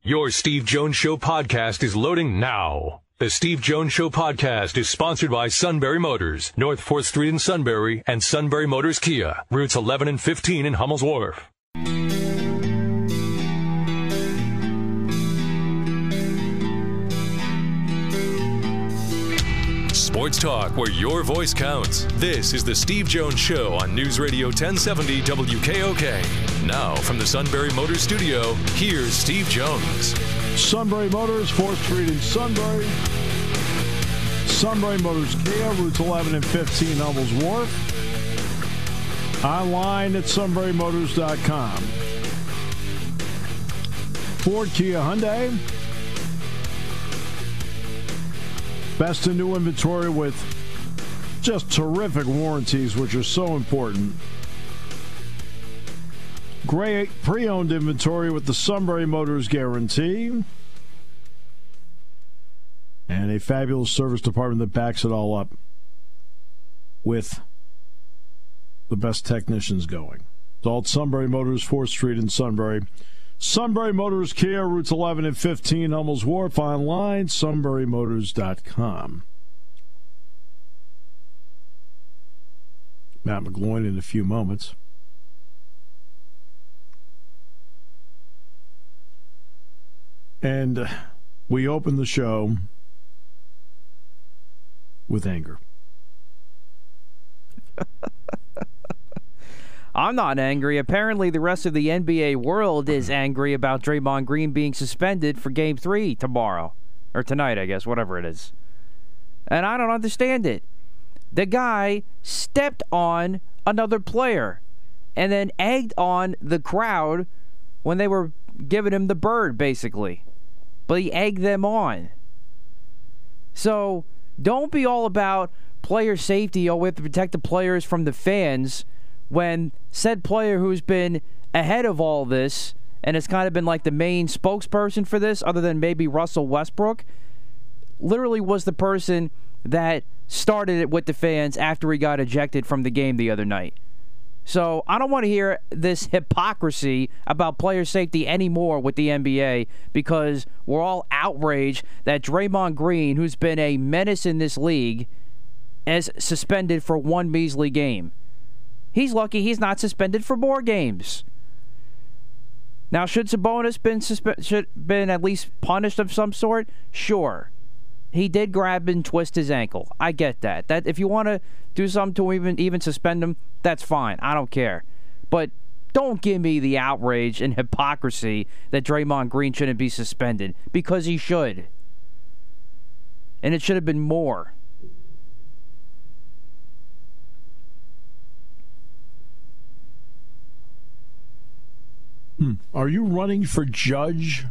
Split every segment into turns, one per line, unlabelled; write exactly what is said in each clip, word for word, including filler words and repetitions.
Your Steve Jones Show podcast is loading now. The Steve Jones Show podcast is sponsored by Sunbury Motors, North fourth Street in Sunbury, and Sunbury Motors Kia, routes eleven and fifteen in Hummel's Wharf. Sports talk where your voice counts. This is the Steve Jones Show on News Radio ten seventy W K O K. Now from the Sunbury Motors studio, here's Steve Jones.
Sunbury Motors, fourth Street in Sunbury. Sunbury Motors Kia, routes eleven and fifteen, Hummel's Wharf. Online at sunbury motors dot com. Ford, Kia, Hyundai. Best in new inventory with just terrific warranties, which are so important. Great pre-owned inventory with the Sunbury Motors guarantee. And a fabulous service department that backs it all up with the best technicians going. It's all at Sunbury Motors, fourth Street in Sunbury. Sunbury Motors Kia, routes eleven and fifteen, Hummel's Wharf. Online, sunbury motors dot com. Matt McGloin in a few moments. And uh, we open the show with anger.
I'm not angry. Apparently, the rest of the N B A world is angry about Draymond Green being suspended for Game three tomorrow. Or tonight, I guess, whatever it is. And I don't understand it. The guy stepped on another player and then egged on the crowd when they were giving him the bird, basically. But he egged them on. So, don't be all about player safety. Oh, we have to protect the players from the fans, when said player who's been ahead of all this and has kind of been like the main spokesperson for this, other than maybe Russell Westbrook, literally was the person that started it with the fans after he got ejected from the game the other night. So I don't want to hear this hypocrisy about player safety anymore with the N B A, because we're all outraged that Draymond Green, who's been a menace in this league, is suspended for one measly game. He's lucky he's not suspended for more games. Now, should Sabonis been suspe- should been at least punished of some sort? Sure. He did grab and twist his ankle. I get that. That if you want to do something to even even suspend him, that's fine. I don't care. But don't give me the outrage and hypocrisy that Draymond Green shouldn't be suspended, because he should. And it should have been more.
Hmm. Are you running for judge?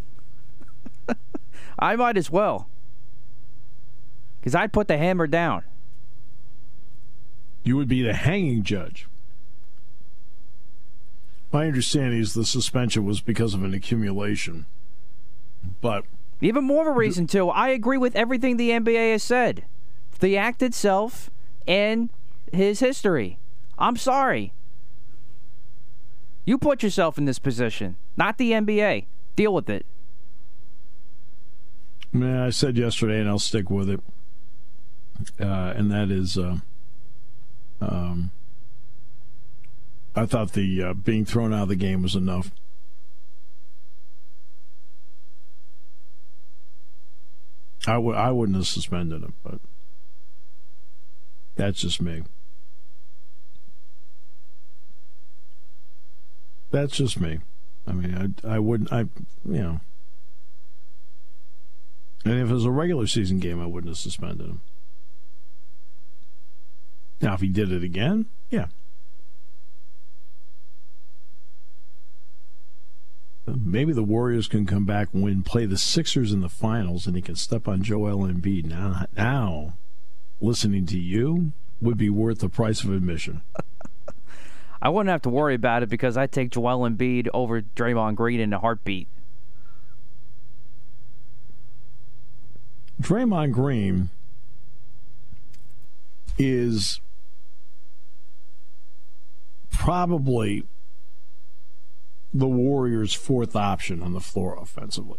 I might as well. Because I'd put the hammer down.
You would be the hanging judge. My understanding is the suspension was because of an accumulation. But
even more of a reason, too. I agree with everything the N B A has said. The act itself and his history. I'm sorry. You put yourself in this position, not the N B A. Deal with it.
Man, I said yesterday, and I'll stick with it, uh, and that is, uh, um, I thought the uh, being thrown out of the game was enough. I w- I wouldn't have suspended him, but that's just me. That's just me. I mean, I I wouldn't, I, you know. And if it was a regular season game, I wouldn't have suspended him. Now, if he did it again, yeah. Maybe the Warriors can come back, win, play the Sixers in the finals, and he can step on Joel Embiid. Now, now, listening to you would be worth the price of admission.
I wouldn't have to worry about it, because I take Joel Embiid over Draymond Green in a heartbeat.
Draymond Green is probably the Warriors' fourth option on the floor offensively.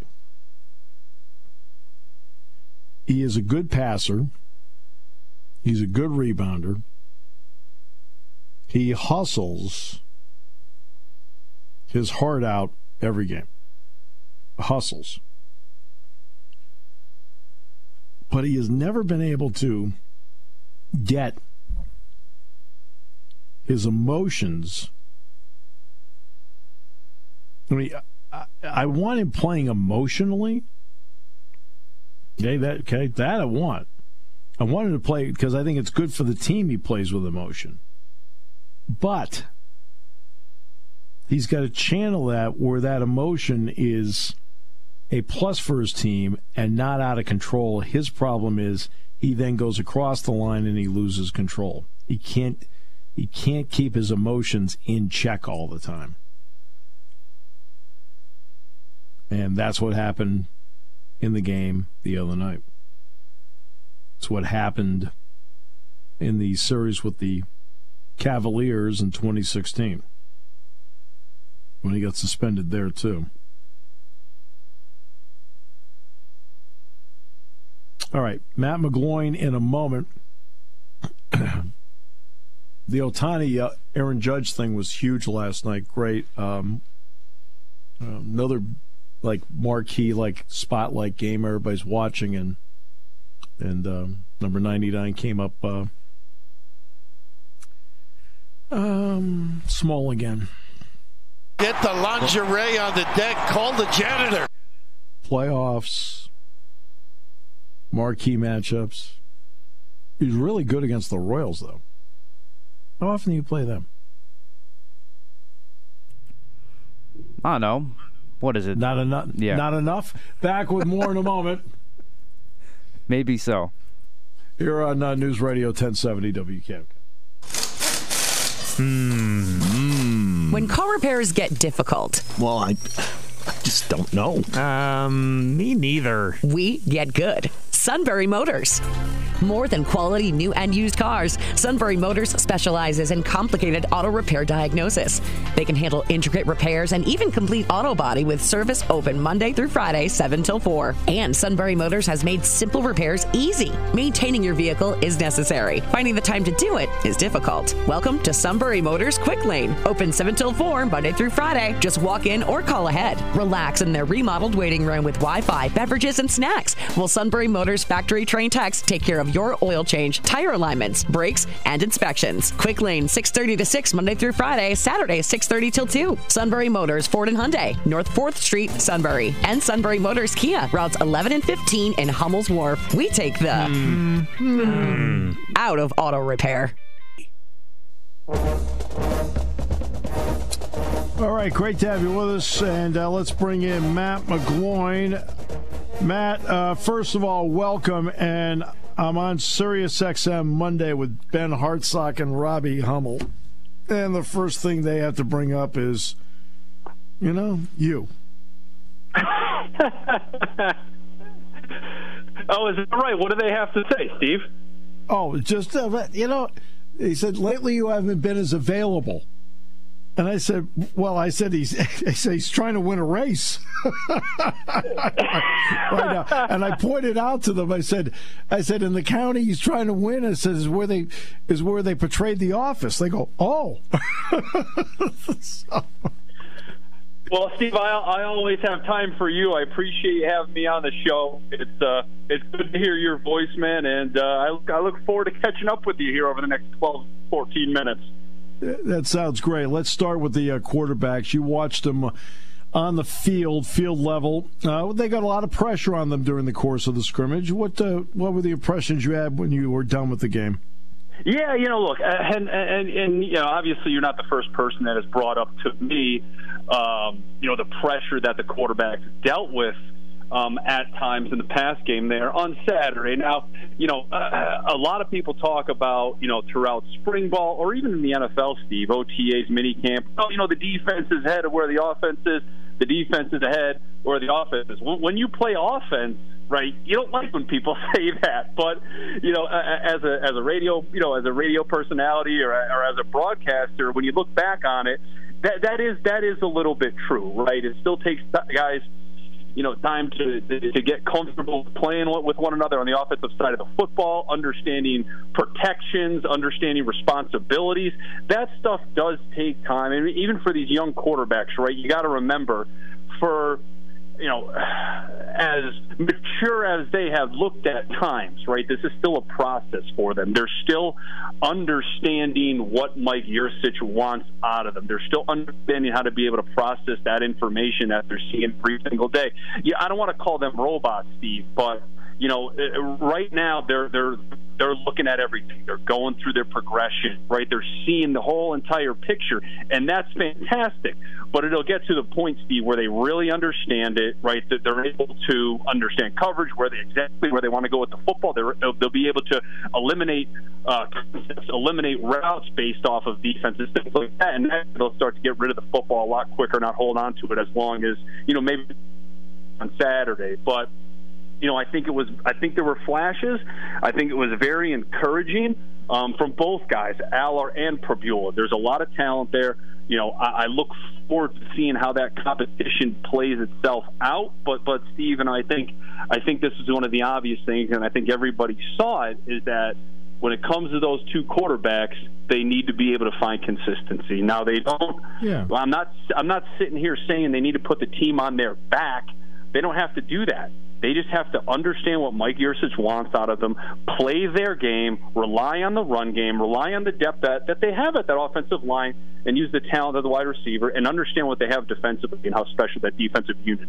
He is a good passer. He's a good rebounder. He hustles his heart out every game. Hustles. But he has never been able to get his emotions. I mean, I, I want him playing emotionally. Okay, that okay, that I want. I want him to play because I think it's good for the team he plays with emotion. But he's got to channel that where that emotion is a plus for his team and not out of control. His problem is he then goes across the line and he loses control. He can't he can't keep his emotions in check all the time. And that's what happened in the game the other night. It's what happened in the series with the Cavaliers in twenty sixteen when he got suspended there too. All right, Matt McGloin in a moment. The Ohtani uh, Aaron Judge thing was huge last night. Great. Um, uh, another like marquee, like spotlight game everybody's watching, and and um, number ninety-nine came up uh, um, small again.
Get the lingerie on the deck. Call the janitor.
Playoffs, marquee matchups. He's really good against the Royals, though. How often do you play them?
I don't know. What is it?
Not enough.
Yeah.
Not enough. Back with more in a moment.
Maybe so.
Here on uh, News Radio ten seventy W K M K.
Hmm.
When car repairs get difficult,
Well, I, I just don't know.
Um, me neither.
we get good. Sunbury Motors. More than quality new and used cars, Sunbury Motors specializes in complicated auto repair diagnosis. They can handle intricate repairs and even complete auto body with service open Monday through Friday, seven till four. And Sunbury Motors has made simple repairs easy. Maintaining your vehicle is necessary. Finding the time to do it is difficult. Welcome to Sunbury Motors Quick Lane. Open seven till four, Monday through Friday. Just walk in or call ahead. Relax in their remodeled waiting room with Wi-Fi, beverages, and snacks. While Sunbury Motors factory trained techs take care of your oil change, tire alignments, brakes, and inspections. Quick Lane, six thirty to six, Monday through Friday, Saturday, six thirty till two. Sunbury Motors, Ford and Hyundai, North fourth Street, Sunbury. And Sunbury Motors Kia, routes eleven and fifteen in Hummel's Wharf. We take the mm. Mm. out of auto repair.
All right, great to have you with us, and uh, let's bring in Matt McGloin. Matt, uh, first of all, welcome, and I'm on Sirius X M Monday with Ben Hartsock and Robbie Hummel, and the first thing they have to bring up is, you know, you.
Oh, is it right? What do they have to say, Steve?
Oh, just, uh, you know, he said, lately you haven't been as available. And I said, well, I said he's, I said he's trying to win a race. Right now. And I pointed out to them, I said, I said, in the county he's trying to win, it says is where they is where they portrayed The Office. They go, oh. So.
Well, Steve, I, I always have time for you. I appreciate you having me on the show. It's uh, it's good to hear your voice, man, and uh, I, I look forward to catching up with you here over the next twelve, fourteen minutes.
That sounds great. Let's start with the uh, quarterbacks. You watched them on the field, field level. Uh, they got a lot of pressure on them during the course of the scrimmage. What uh, what were the impressions you had when you were done with the game?
Yeah, you know, look, and, and, and you know, obviously you're not the first person that has brought up to me, um, you know, the pressure that the quarterbacks dealt with Um, at times in the past game there on Saturday. Now, you know, uh, a lot of people talk about, you know, throughout spring ball or even in the N F L, Steve, O T As, minicamp, oh, you know, the defense is ahead of where the offense is, the defense is ahead where the offense is. When you play offense, right, you don't like when people say that, but, you know, as a as a radio, you know, as a radio personality or, or as a broadcaster, when you look back on it, that that is that is a little bit true, right? It still takes guys, you know, time to to get comfortable playing with one another on the offensive side of the football, understanding protections, understanding responsibilities. That stuff does take time, and even for these young quarterbacks, right? You got to remember, for you know, as mature as they have looked at times, right, this is still a process for them. They're still understanding what Mike Yurcich wants out of them. They're still understanding how to be able to process that information that they're seeing every single day. Yeah, I don't want to call them robots, Steve, but you know, right now they're they're they're looking at everything. They're going through their progression, right? They're seeing the whole entire picture, and that's fantastic. But it'll get to the point, Steve, where they really understand it, right? That they're able to understand coverage, where they exactly where they want to go with the football. They're, they'll be able to eliminate uh, concepts, eliminate routes based off of defenses, things like that, and then they'll start to get rid of the football a lot quicker, not hold on to it as long as, you know, maybe on Saturday. But you know, I think it was. I think there were flashes. I think it was very encouraging um, from both guys, Aller and Prabula. There's a lot of talent there. You know, I, I look forward to seeing how that competition plays itself out. But, but Steve, and I think, I think this is one of the obvious things, and I think everybody saw it, is that when it comes to those two quarterbacks, they need to be able to find consistency. Now they don't. Yeah. Well, I'm not. I'm not sitting here saying they need to put the team on their back. They don't have to do that. They just have to understand what Mike Yurcich wants out of them, play their game, rely on the run game, rely on the depth that, that they have at that offensive line, and use the talent of the wide receiver, and understand what they have defensively and how special that defensive unit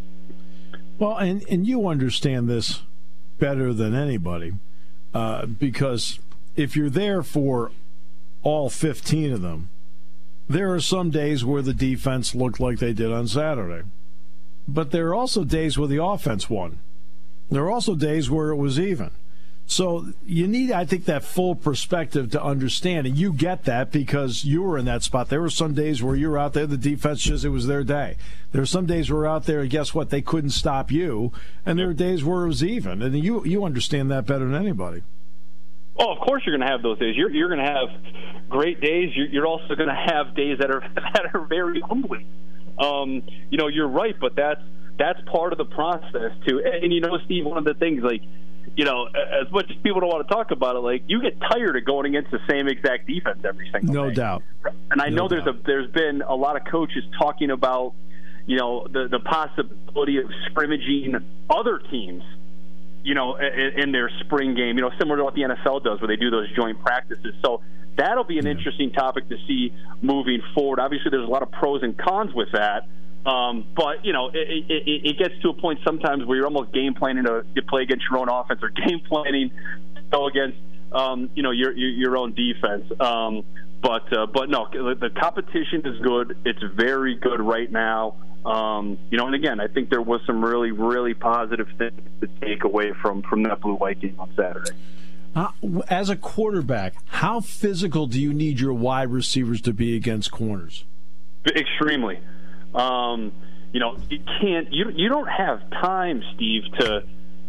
is.
Well, and, and you understand this better than anybody, uh, because if you're there for all fifteen of them, there are some days where the defense looked like they did on Saturday. But there are also days where the offense won. There are also days where it was even. So you need, I think, that full perspective to understand. And you get that because you were in that spot. There were some days where you were out there, the defense just, it was their day. There were some days where we were out there, and guess what? They couldn't stop you. And there were days where it was even. And you you understand that better than anybody.
Oh, of course you're going to have those days. You're, you're going to have great days. You're, you're also going to have days that are that are very humbling. Um, you know, you're right, but that's that's part of the process too. And, and you know, Steve, one of the things, like, you know, as much as people don't want to talk about it, like, you get tired of going against the same exact defense every single
no
day.
doubt.
And I
no
know there's
doubt.
a there's been a lot of coaches talking about, you know, the the possibility of scrimmaging other teams, you know, in, in their spring game, you know, similar to what the N F L does, where they do those joint practices. So that'll be an yeah. interesting topic to see moving forward. Obviously, there's a lot of pros and cons with that. Um, but, you know, it, it, it gets to a point sometimes where you're almost game planning to, to play against your own offense, or game planning to go against, um, you know, your, your your own defense. Um, but, uh, but no, the competition is good. It's very good right now. Um, you know, and again, I think there was some really, really positive things to take away from, from that blue-white game on Saturday.
Uh, as a quarterback, how physical do you need your wide receivers to be against corners?
Extremely. Um, you know, you can't. You you don't have time, Steve, to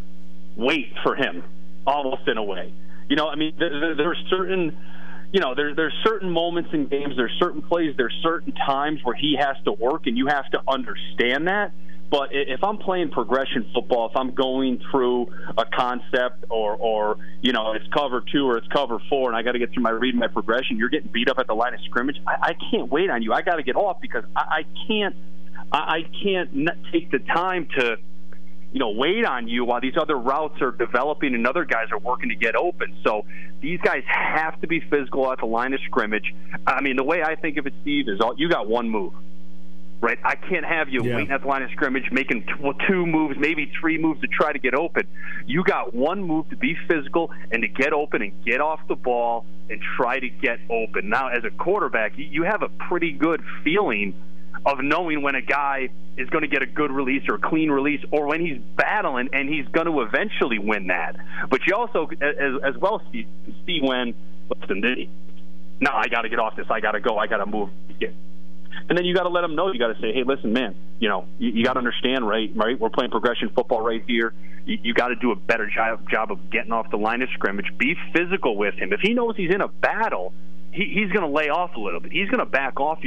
wait for him. Almost in a way, you know. I mean, there, there are certain, you know, there there's certain moments in games. There's certain plays. There's certain times where he has to work, and you have to understand that. But if I'm playing progression football, if I'm going through a concept, or, or you know, it's cover two or it's cover four, and I got to get through my read and my progression, you're getting beat up at the line of scrimmage. I, I can't wait on you. I got to get off because I, I can't. I, I can't take the time to, you know, wait on you while these other routes are developing and other guys are working to get open. So these guys have to be physical at the line of scrimmage. I mean, the way I think of it, Steve, is all, you got one move. Right, I can't have you yeah. waiting at the line of scrimmage, making t- two moves, maybe three moves to try to get open. You got one move to be physical and to get open and get off the ball and try to get open. Now, as a quarterback, you have a pretty good feeling of knowing when a guy is going to get a good release or a clean release, or when he's battling and he's going to eventually win that. But you also, as, as well, see, see when, listen, no, I got to get off this. I got to go. I got to move. And then you got to let them know. You got to say, "Hey, listen, man. You know, you, you got to understand, right? Right? We're playing progression football right here. You, you got to do a better job job of getting off the line of scrimmage. Be physical with him. If he knows he's in a battle, he, he's going to lay off a little bit. He's going to back off you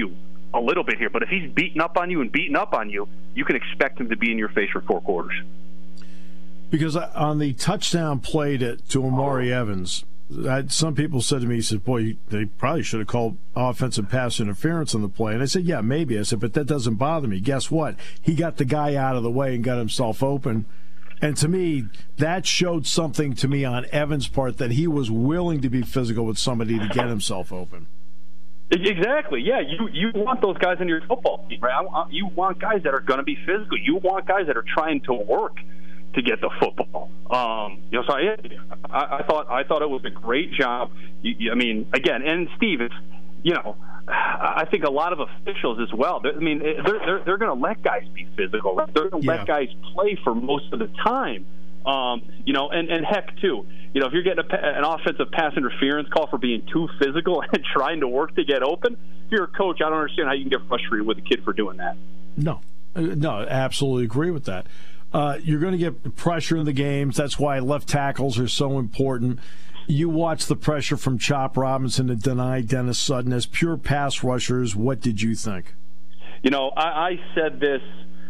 a little bit here, but if he's beating up on you and beating up on you, you can expect him to be in your face for four quarters.
Because on the touchdown play to, to Amari Evans, I, some people said to me, he said, boy, they probably should have called offensive pass interference on the play. And I said, yeah, maybe. I said, but that doesn't bother me. Guess what? He got the guy out of the way and got himself open. And to me, that showed something to me on Evans' part, that he was willing to be physical with somebody to get himself open.
Exactly. Yeah, you you want those guys in your football team, right? I, you want guys that are going to be physical. You want guys that are trying to work to get the football. Um, you know, so I, I, I thought I thought it was a great job. You, you, I mean, again, and Steve, it's, you know, I think a lot of officials as well. I mean, they're they're, they're going to let guys be physical. Right? They're going to
yeah.
let guys play for most of the time. Um, you know, and, and heck, too, you know, if you're getting a, an offensive pass interference call for being too physical and trying to work to get open, if you're a coach, I don't understand how you can get frustrated with a kid for doing that.
No, no, absolutely agree with that. Uh, you're going to get pressure in the games. That's why left tackles are so important. You watch the pressure from Chop Robinson to deny Dennis Sutton as pure pass rushers. What did you think?
You know, I, I said this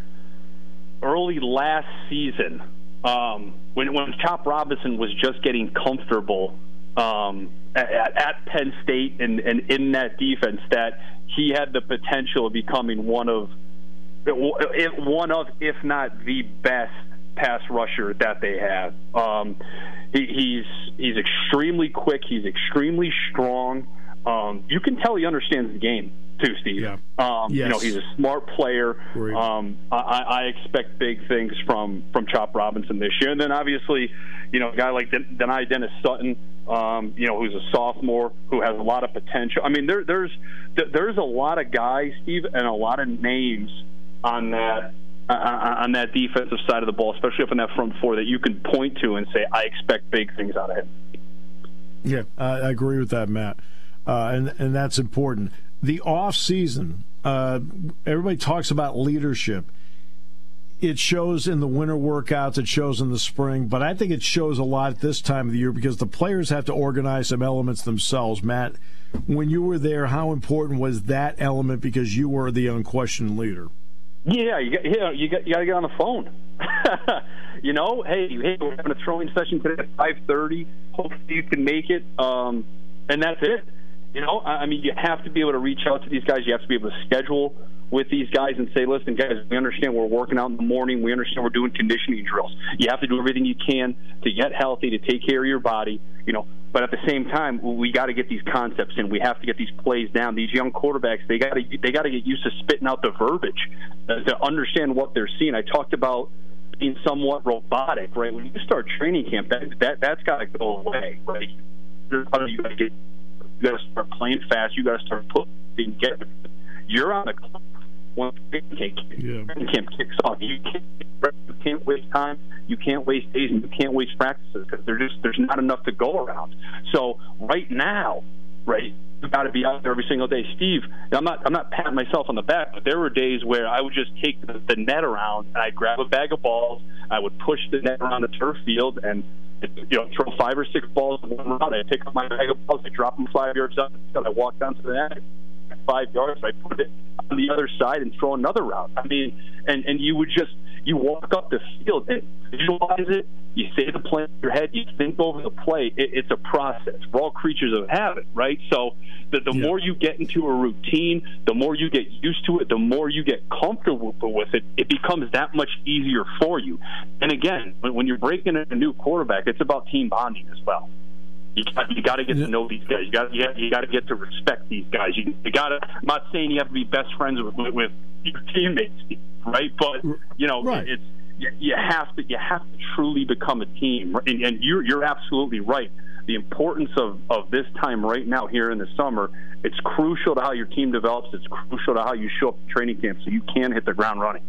early last season um, when when Chop Robinson was just getting comfortable um, at, at Penn State and, and in that defense, that he had the potential of becoming one of one of, if not the best pass rusher that they have. Um, he, he's he's extremely quick. He's extremely strong. Um, you can tell he understands the game too, Steve.
Yeah.
Um,
yes.
You know, he's a smart player. Um, I, I expect big things from from Chop Robinson this year. And then obviously, you know, a guy like Den- Denai Dennis Sutton, um, you know, who's a sophomore who has a lot of potential. I mean, there, there's there's a lot of guys, Steve, and a lot of names on that uh, on that defensive side of the ball, especially up in that front four, that you can point to and say, I expect big things out of him.
Yeah, I agree with that, Matt, uh, and and that's important. The off season, uh, everybody talks about leadership. It shows in the winter workouts, it shows in the spring, but I think it shows a lot this time of the year because the players have to organize some elements themselves. Matt, when you were there, how important was that element because you were the unquestioned leader?
Yeah, you got, yeah, you got, you got to get on the phone. you know, hey, hey, we're having a throwing session today at five thirty. Hopefully you can make it, um, and that's it. You know, I mean, you have to be able to reach out to these guys. You have to be able to schedule with these guys and say, listen, guys, we understand we're working out in the morning. We understand we're doing conditioning drills. You have to do everything you can to get healthy, to take care of your body, you know. But at the same time, we got to get these concepts in. We have to get these plays down. These young quarterbacks, they got to they got to get used to spitting out the verbiage uh, to understand what they're seeing. I talked about being somewhat robotic, right? When you start training camp, that that that's got to go away, right? You got to get, you got to start playing fast. You got to start putting get. You're on the clock once training camp, yeah. camp kicks off. You can't, you can't waste time. You can't waste days, and you can't waste practices because there's just there's not enough to go around. So right now, right, you got to be out there every single day. Steve, I'm not I'm not patting myself on the back, but there were days where I would just take the, the net around and I'd grab a bag of balls. I would push the net around the turf field and you know throw five or six balls in one round. I'd pick up my bag of balls, I drop them five yards up, and I walk down to the net. Five yards, I put it on the other side and throw another route. I mean, and, and you would just, you walk up the field and visualize it, you say the play in your head, you think over the play. It, it's a process. We're all creatures of habit, right? So the, the yeah. more you get into a routine, the more you get used to it, the more you get comfortable with it, it becomes that much easier for you. And again, when, when you're breaking in a new quarterback, it's about team bonding as well. You got, you got to get to know these guys. You got you, you got to get to respect these guys. You, you got to. I'm not saying you have to be best friends with, with, with your teammates, right? But you know, right. it's you, you have to you have to truly become a team. And, and you're you're absolutely right. The importance of, of this time right now here in the summer, it's crucial to how your team develops. It's crucial to how you show up at training camp so you can hit the ground running.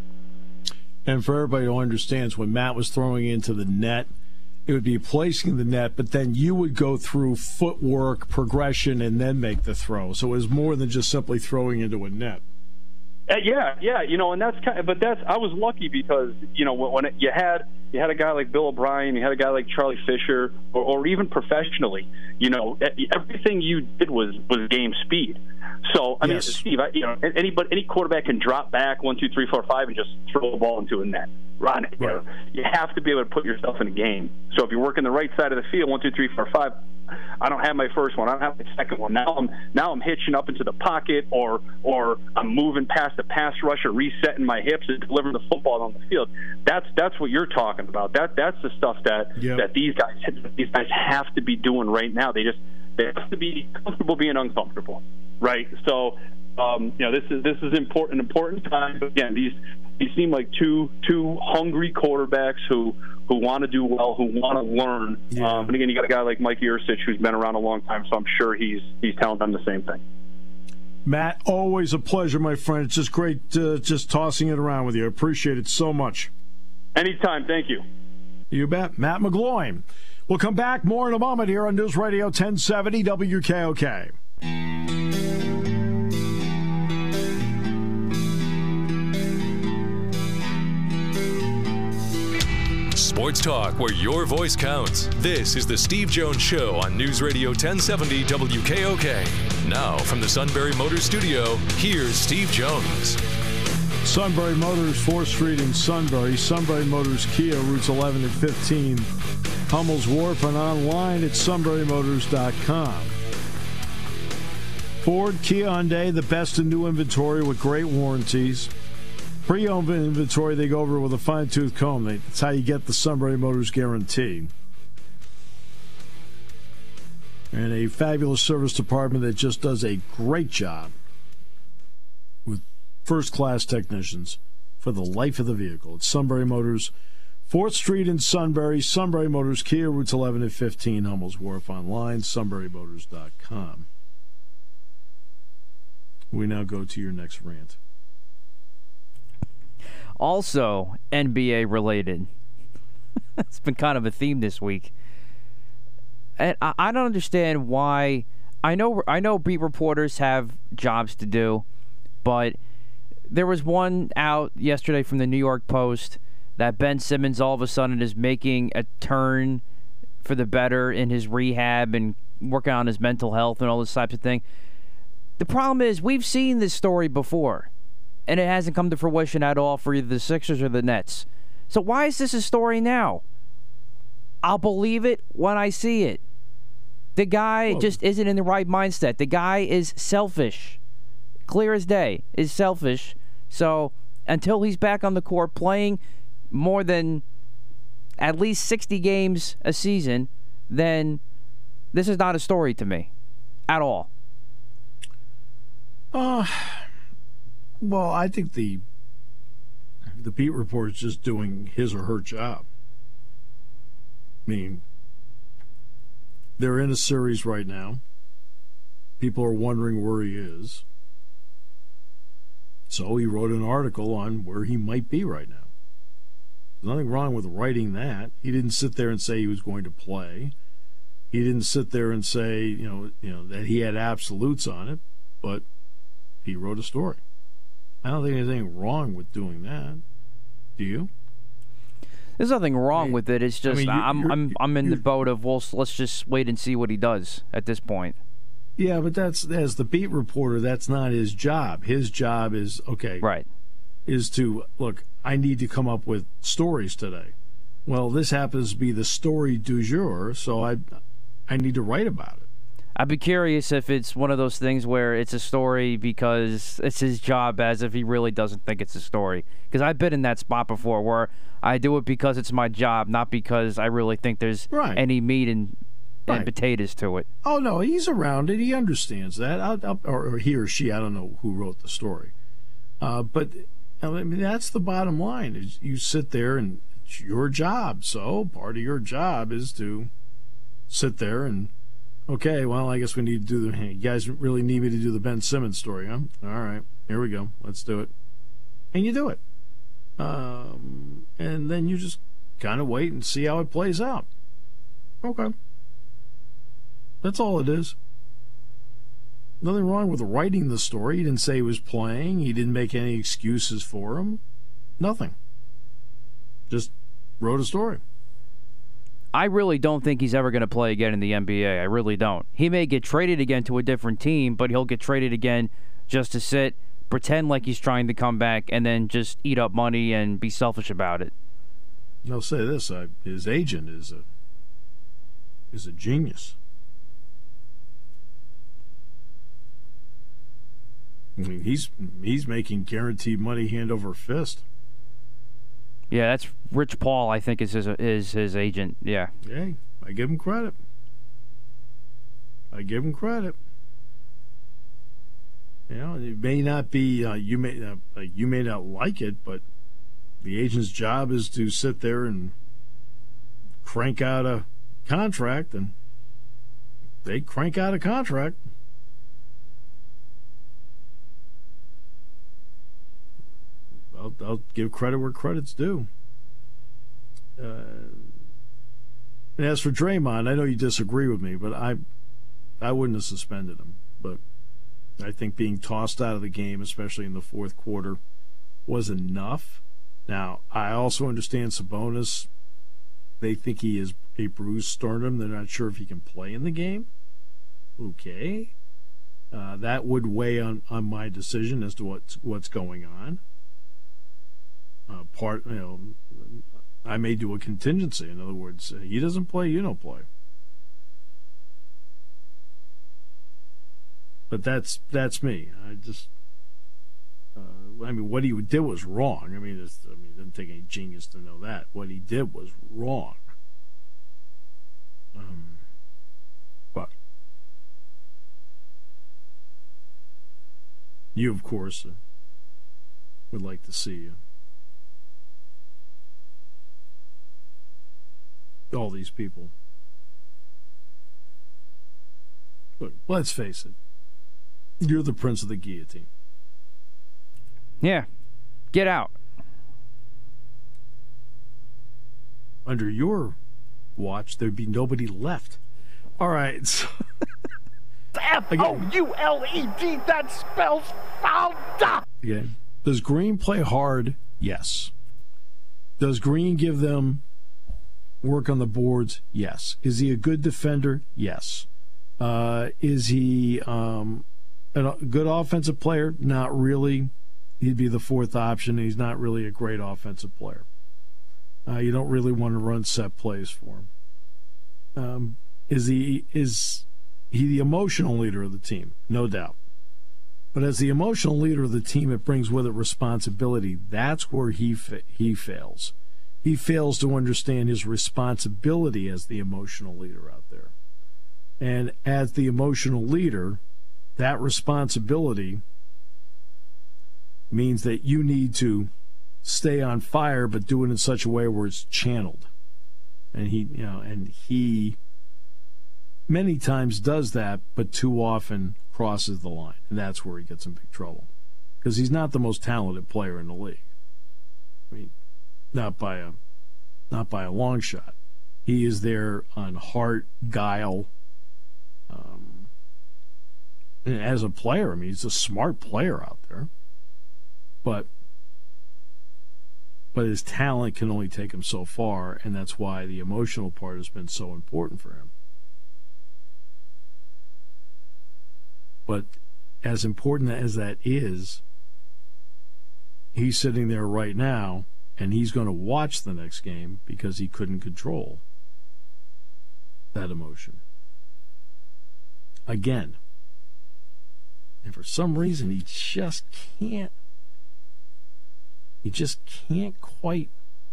And for everybody who understands, when Matt was throwing into the net, it would be placing the net, but then you would go through footwork, progression, and then make the throw. So it was more than just simply throwing into a net.
Uh, yeah, yeah, you know, and that's kind of, but that's I was lucky because you know when it, you had you had a guy like Bill O'Brien, you had a guy like Charlie Fisher, or, or even professionally, you know, everything you did was was game speed. So, I
Yes.
mean, Steve, I, you know, anybody, any quarterback can drop back one, two, three, four, five, and just throw the ball into a net. Run it. You
Right.
know, you have to be able to put yourself in a game. So if you're working the right side of the field, one, two, three, four, five, I don't have my first one. I don't have my second one. Now I'm now I'm hitching up into the pocket, or or I'm moving past the pass rusher, resetting my hips, and delivering the football on the field. That's that's what you're talking about. That that's the stuff that
Yep.
that these guys these guys have to be doing right now. They just they have to be comfortable being uncomfortable, right? So um, you know this is this is important important time. But again, these these seem like two two hungry quarterbacks who. who want to do well, who want to learn.
Yeah.
Um, and again, you got a guy like Mike Yurcich who's been around a long time, so I'm sure he's he's telling them the same thing.
Matt, always a pleasure, my friend. It's just great uh, just tossing it around with you. I appreciate it so much.
Anytime. Thank you.
You bet. Matt McGloin. We'll come back more in a moment here on News Radio ten seventy W K O K.
Sports talk where your voice counts. This is the Steve Jones Show on News Radio ten seventy W K O K. Now from the Sunbury Motors Studio, here's Steve Jones.
Sunbury Motors, fourth Street in Sunbury. Sunbury Motors Kia, routes eleven and fifteen. Hummel's Wharf, and online at sunbury motors dot com. Ford, Kia, Hyundai, the best in new inventory with great warranties. Pre-owned inventory, they go over with a fine-tooth comb. That's how you get the Sunbury Motors guarantee. And a fabulous service department that just does a great job with first-class technicians for the life of the vehicle. It's Sunbury Motors, fourth Street in Sunbury. Sunbury Motors Kia, routes eleven and fifteen. Hummel's Wharf, online, sunbury motors dot com. We now go to your next rant.
Also N B A related. It's been kind of a theme this week. And I, I don't understand why. I know I know beat reporters have jobs to do, but there was one out yesterday from the New York Post that Ben Simmons all of a sudden is making a turn for the better in his rehab and working on his mental health and all this types of thing. The problem is we've seen this story before, and it hasn't come to fruition at all for either the Sixers or the Nets. So why is this a story now? I'll believe it when I see it. The guy
Well,
just isn't in the right mindset. The guy is selfish. Clear as day, is selfish. So until he's back on the court playing more than at least sixty games a season, then this is not a story to me at all.
Uh, well, I think the the beat report is just doing his or her job. I mean, they're in a series right now. People are wondering where he is. So he wrote an article on where he might be right now. There's nothing wrong with writing that. He didn't sit there and say he was going to play. He didn't sit there and say, you know, you know that he had absolutes on it, but he wrote a story. I don't think there's anything wrong with doing that. Do you?
There's nothing wrong with it. It's just
I mean, you-
I'm
you're-
I'm I'm in the
you're-
boat of well, let's just wait and see what he does at this point.
Yeah, but that's as the beat reporter, that's not his job. His job is okay.
Right.
Is to look. I need to come up with stories today. Well, this happens to be the story du jour, so I I need to write about it.
I'd be curious if it's one of those things where it's a story because it's his job, as if he really doesn't think it's a story. Because I've been in that spot before where I do it because it's my job, not because I really think there's
Right.
any meat and, and
Right.
potatoes to it.
Oh no, he's around it. He understands that. I'll, I'll, or, or he or she. I don't know who wrote the story, uh, but I mean that's the bottom line. Is you sit there and it's your job. So part of your job is to sit there and okay. Well, I guess we need to do the. Hey, you guys really need me to do the Ben Simmons story, huh? All right, here we go. Let's do it, and you do it, um, and then you just kind of wait and see how it plays out. Okay. That's all it is. Nothing wrong with writing the story. He didn't say he was playing. He didn't make any excuses for him. Nothing. Just wrote a story.
I really don't think he's ever going to play again in the N B A. I really don't. He may get traded again to a different team, but he'll get traded again just to sit, pretend like he's trying to come back, and then just eat up money and be selfish about it.
I'll say this: uh, his agent is a is a genius. I mean, he's he's making guaranteed money hand over fist.
Yeah, that's Rich Paul, I think, is his is his agent. Yeah.
Hey, I give him credit. I give him credit. You know, it may not be uh, you may uh, like you may not like it, but the agent's job is to sit there and crank out a contract, and they crank out a contract. I'll, I'll give credit where credit's due. Uh, and as for Draymond, I know you disagree with me, but I, I wouldn't have suspended him. But I think being tossed out of the game, especially in the fourth quarter, was enough. Now, I also understand Sabonis. They think he is a bruised sternum. They're not sure if he can play in the game. Okay. Uh, that would weigh on, on my decision as to what's, what's going on. Uh, part, you know, I may do a contingency. In other words, he doesn't play, you don't play. But that's that's me. I just, uh, I mean, what he did was wrong. I mean, it's, I mean, it doesn't take any genius to know that. What he did was wrong. Um, but you, of course, uh, would like to see uh, all these people. Look, let's face it. You're the prince of the guillotine.
Yeah. Get out.
Under your watch, there'd be nobody left. All right. So
F O U L E D, that spells fouled up.
Okay. Does Green play hard? Yes. Does Green give them work on the boards? Yes. Is he a good defender? Yes. Uh, is he um, a good offensive player? Not really. He'd be the fourth option. He's not really a great offensive player. Uh, you don't really want to run set plays for him. Um, is he is he the emotional leader of the team? No doubt. But as the emotional leader of the team, it brings with it responsibility. That's where he fa- he fails. He fails to understand his responsibility as the emotional leader out there. And as the emotional leader, that responsibility means that you need to stay on fire, but do it in such a way where it's channeled. And he, you know, and he many times does that, but too often crosses the line. And that's where he gets in big trouble. Because he's not the most talented player in the league. I mean, not by a not by a long shot. He is there on heart, guile. Um, and as a player, I mean, he's a smart player out there. But but his talent can only take him so far, and that's why the emotional part has been so important for him. But as important as that is, he's sitting there right now, and he's going to watch the next game because he couldn't control that emotion. Again. And for some reason, he just can't. He just can't quite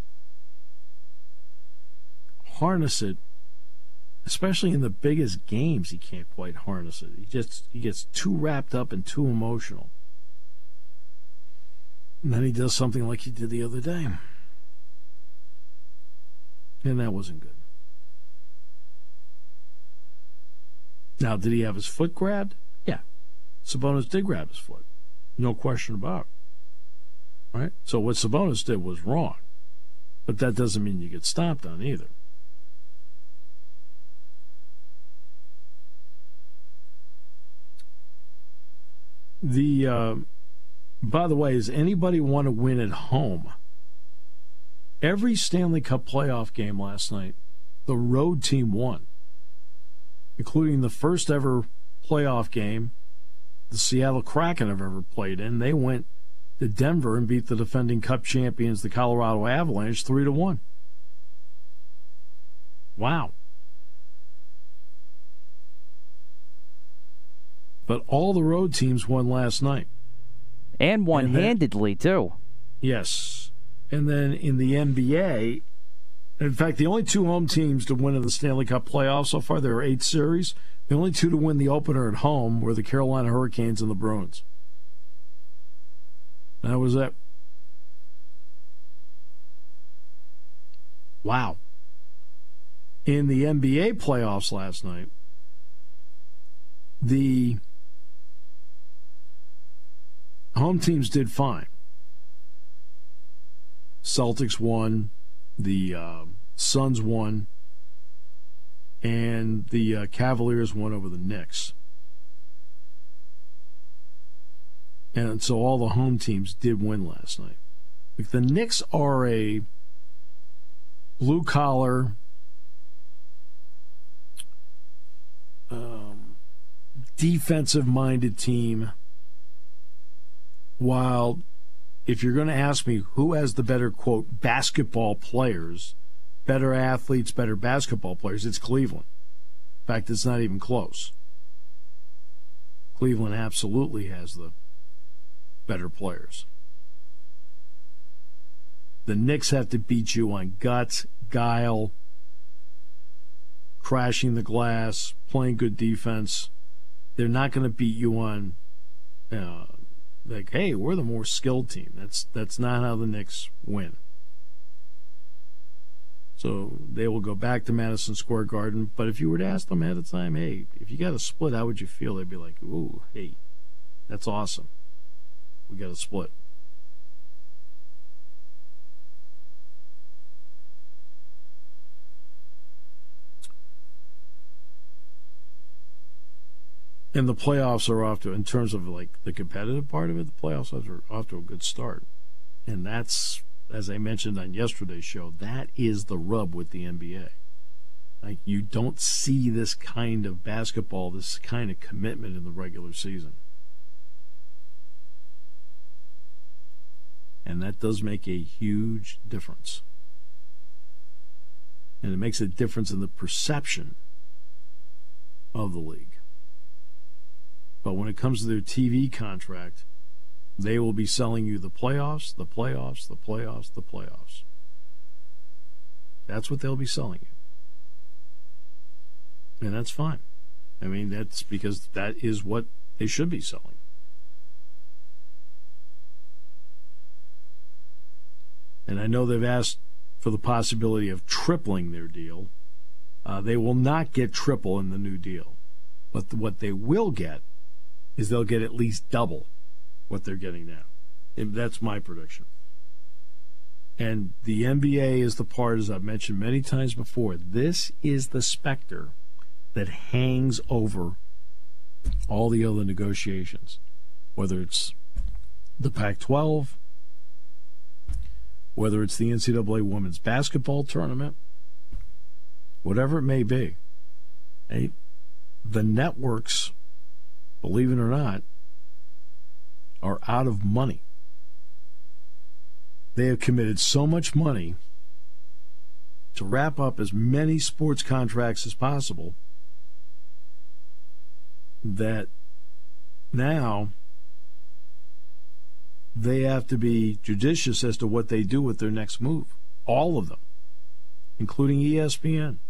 harness it, especially in the biggest games. He can't quite harness it. He just he gets too wrapped up and too emotional. And then he does something like he did the other day. And that wasn't good. Now, did he have his foot grabbed? Yeah. Sabonis did grab his foot. No question about it. Right? So what Sabonis did was wrong. But that doesn't mean you get stomped on either. The, uh, by the way, does anybody want to win at home? Every Stanley Cup playoff game last night, the road team won, including the first ever playoff game the Seattle Kraken have ever played in. They went to Denver and beat the defending Cup champions, the Colorado Avalanche, three to one. Wow. But all the road teams won last night.
And won and then, handedly, too.
Yes. And then in the N B A, in fact, the only two home teams to win in the Stanley Cup playoffs so far, there are eight series. The only two to win the opener at home were the Carolina Hurricanes and the Bruins. That was it. Wow. In the N B A playoffs last night, the home teams did fine. Celtics won, the uh, Suns won, and the uh, Cavaliers won over the Knicks. And so all the home teams did win last night. Like the Knicks are a blue-collar, um, defensive-minded team, while if you're going to ask me who has the better, quote, basketball players, better athletes, better basketball players, it's Cleveland. In fact, it's not even close. Cleveland absolutely has the better players. The Knicks have to beat you on guts, guile, crashing the glass, playing good defense. They're not going to beat you on, uh, like, hey, we're the more skilled team. That's that's not how the Knicks win. So they will go back to Madison Square Garden. But if you were to ask them ahead of time, hey, if you got a split, how would you feel? They'd be like, ooh, hey, that's awesome. We got a split. And the playoffs are off to, in terms of like the competitive part of it, the playoffs are off to a good start. And that's, as I mentioned on yesterday's show, that is the rub with the N B A. Like, you don't see this kind of basketball, this kind of commitment in the regular season. And that does make a huge difference. And it makes a difference in the perception of the league. But when it comes to their T V contract, they will be selling you the playoffs, the playoffs, the playoffs, the playoffs. That's what they'll be selling you. And that's fine. I mean, that's because that is what they should be selling. And I know they've asked for the possibility of tripling their deal. Uh, they will not get triple in the new deal. But what they will get is they'll get at least double what they're getting now. And that's my prediction. And the N B A is the part, as I've mentioned many times before, this is the specter that hangs over all the other negotiations, whether it's the Pac twelve, whether it's the N C double A women's basketball tournament, whatever it may be. Hey, the networks, believe it or not, are out of money. They have committed so much money to wrap up as many sports contracts as possible that now they have to be judicious as to what they do with their next move. All of them, including E S P N.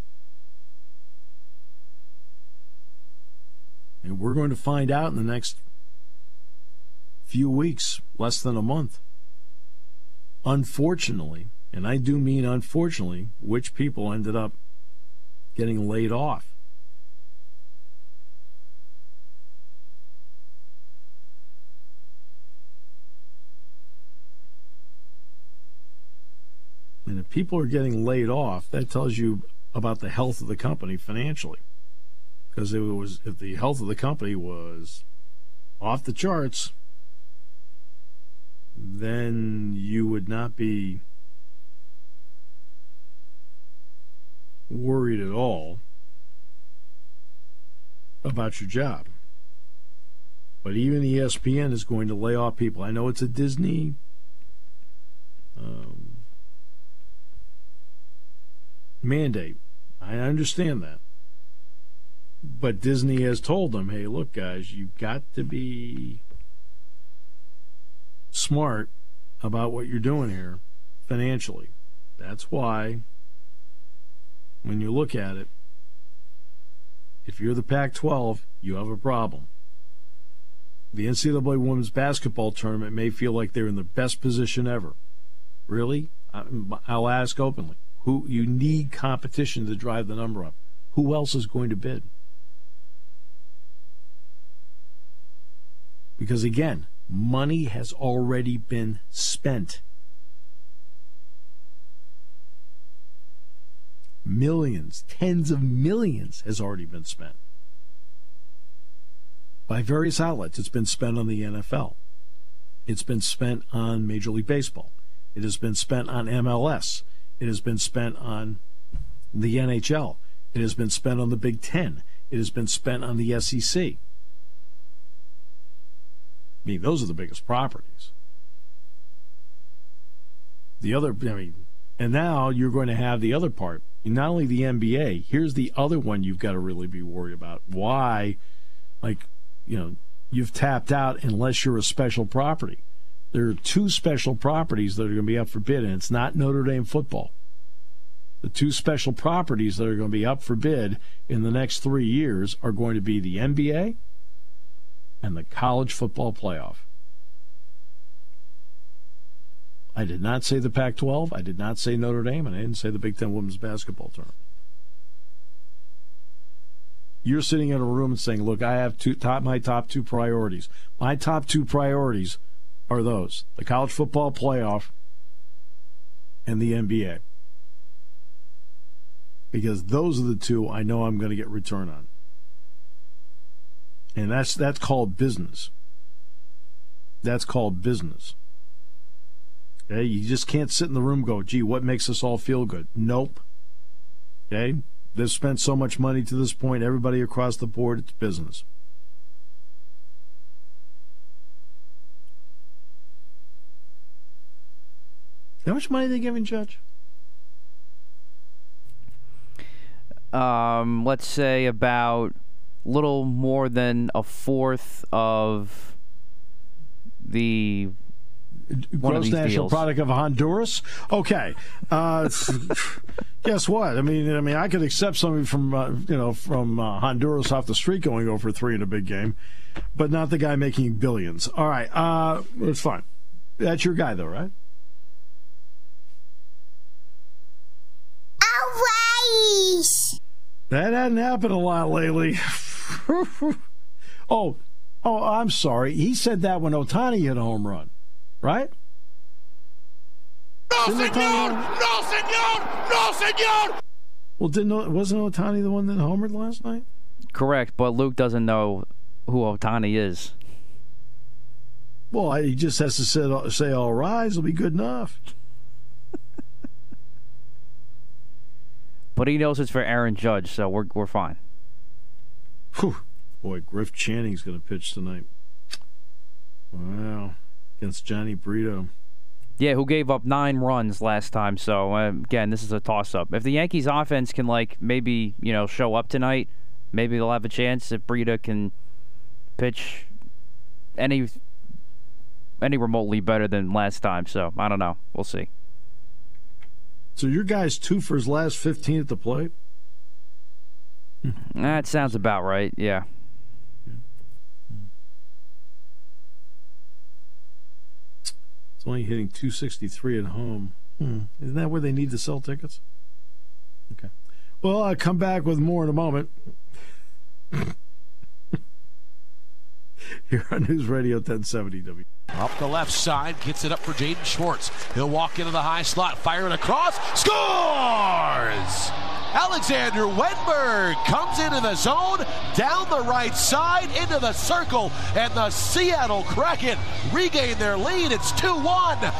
And we're going to find out in the next few weeks, less than a month. Unfortunately, and I do mean unfortunately, which people ended up getting laid off. And if people are getting laid off, that tells you about the health of the company financially. Because if it was, if the health of the company was off the charts, then you would not be worried at all about your job. But even E S P N is going to lay off people. I know it's a Disney um, mandate. I understand that. But Disney has told them, hey, look, guys, you've got to be smart about what you're doing here financially. That's why, when you look at it, if you're the Pac twelve, you have a problem. The N C double A Women's Basketball Tournament may feel like they're in the best position ever. Really? I'll ask openly. Who you need competition to drive the number up. Who else is going to bid? Because, again, money has already been spent. Millions, tens of millions has already been spent. By various outlets. It's been spent on the N F L. It's been spent on Major League Baseball. It has been spent on M L S. It has been spent on the N H L. It has been spent on the Big Ten. It has been spent on the S E C. I mean, those are the biggest properties. The other, I mean, and now you're going to have the other part. Not only the N B A, here's the other one you've got to really be worried about. Why, like, you know, you've tapped out unless you're a special property. There are two special properties that are going to be up for bid, and it's not Notre Dame football. The two special properties that are going to be up for bid in the next three years are going to be the N B A and the college football playoff. I did not say the Pac twelve, I did not say Notre Dame, and I didn't say the Big Ten Women's Basketball Tournament. You're sitting in a room and saying, look, I have two, top, my top two priorities. My top two priorities are those, the college football playoff and the N B A. Because those are the two I know I'm going to get return on. And that's that's called business. That's called business. Okay, you just can't sit in the room and go, gee, what makes us all feel good? Nope. Okay? They've spent so much money to this point, everybody across the board, it's business. How much money are they giving Judge?
Um, let's say about a little more than a fourth of the one
gross
of these
national
deals.
Product of Honduras. Okay, uh, guess what? I mean, I mean, I could accept somebody from uh, you know from uh, Honduras off the street going over three in a big game, but not the guy making billions. All right, uh, it's fine. That's your guy, though, right? That hadn't happened a lot lately. oh, oh, I'm sorry. He said that when Ohtani hit a home run, right?
No, senor! No, senor! No, senor!
Well, didn't wasn't Ohtani the one that homered last night?
Correct, but Luke doesn't know who Ohtani is.
Well, he just has to say, say all rise. It'll be good enough.
But he knows it's for Aaron Judge, so we're we're fine.
Whew. Boy, Griff Channing's going to pitch tonight. Wow. Against Johnny Brito.
Yeah, who gave up nine runs last time. So, uh, again, this is a toss-up. If the Yankees offense can, like, maybe, you know, show up tonight, maybe they'll have a chance if Brito can pitch any any remotely better than last time. So, I don't know. We'll see.
So your guy's two for his last fifteen at the plate?
That sounds about right, yeah.
It's only hitting two sixty-three at home. Hmm. Isn't that where they need to sell tickets? Okay. Well, I'll come back with more in a moment. Here on News Radio ten seventy W.
Up the left side, gets it up for Jaden Schwartz. He'll walk into the high slot, fire it across, scores! Alexander Wenberg comes into the zone, down the right side, into the circle, and the Seattle Kraken regain their lead. It's two one.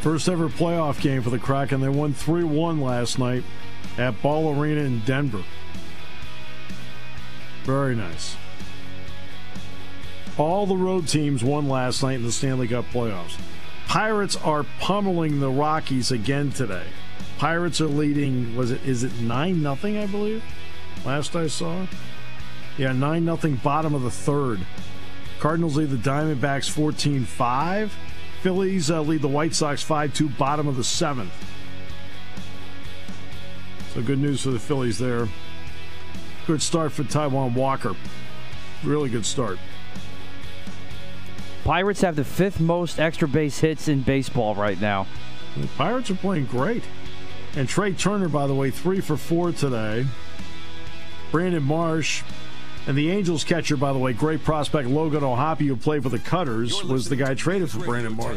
First ever playoff game for the Kraken. They won three one last night at Ball Arena in Denver. Very nice. All the road teams won last night in the Stanley Cup playoffs. Pirates are pummeling the Rockies again today. Pirates are leading, was it, is it nine nothing, I believe? Last I saw. Yeah, nine nothing, bottom of the third. Cardinals lead the Diamondbacks fourteen five. Phillies uh, lead the White Sox five two, bottom of the seventh. So good news for the Phillies there. Good start for Taijuan Walker. Really good start.
Pirates have the fifth most extra base hits in baseball right now.
The Pirates are playing great. And Trey Turner, by the way, three for four today. Brandon Marsh. And the Angels catcher, by the way, great prospect Logan O'Hoppe, who played for the Cutters, was the guy traded for Brandon Marsh.